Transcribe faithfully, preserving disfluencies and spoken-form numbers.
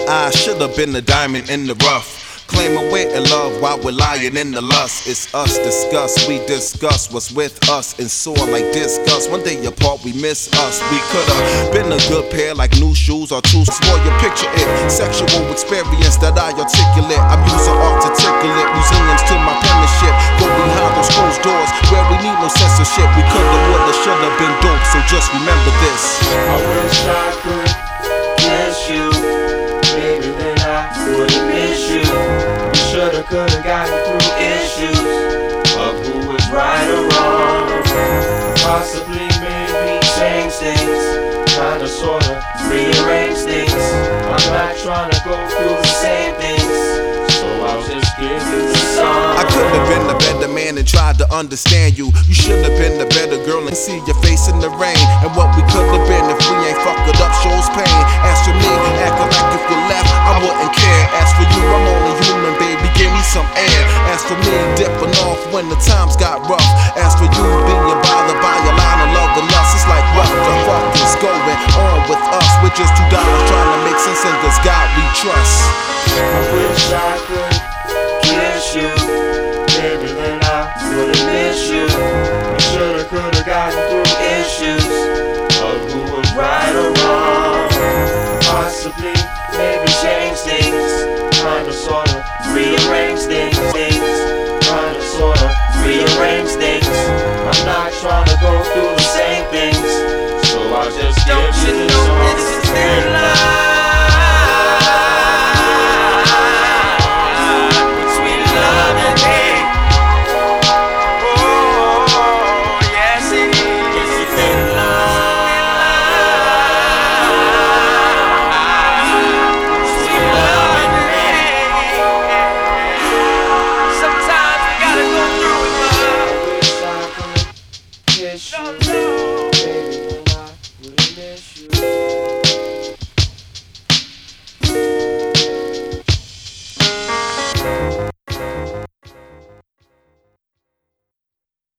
I should've been a diamond in the rough. Claiming we're in love while we're lying in the lust. It's us discuss, we discuss what's with us and soar like discuss. One day apart we miss us. We could've been a good pair like new shoes or two. Swore you picture it, sexual experience that I articulate. I'm using art to tickle it, museums to my penmanship. Go behind those closed doors where we need no censorship. We could've, would've, should've been dope, so just remember this. I wish I could kiss you, baby, then I wouldn't miss you. Shoulda, coulda gotten through issues of who was right or wrong. Possibly, maybe change things, kinda, sorta, rearrange things. I'm not trying to go through the same things, so I'll just give you the song. I could have been a better man and tried to understand you. You should have been a better girl and see your face in the rain. And what we could have been if we ain't fucked it up shows pain. As for me, acting like if you left, I wouldn't care. As for you, I'm only human, baby, give me some air. As for me, dipping off when the times got rough. As for you, being bothered by your line of love and lust, it's like what the fuck is going on with us? We're just two dollars trying to make sense in this God we trust. I wish I could kiss you, baby, then I wouldn't miss you. You shoulda, coulda gotten through issues of who was right or wrong. Possibly, maybe change things, kinda, sorta, rearrange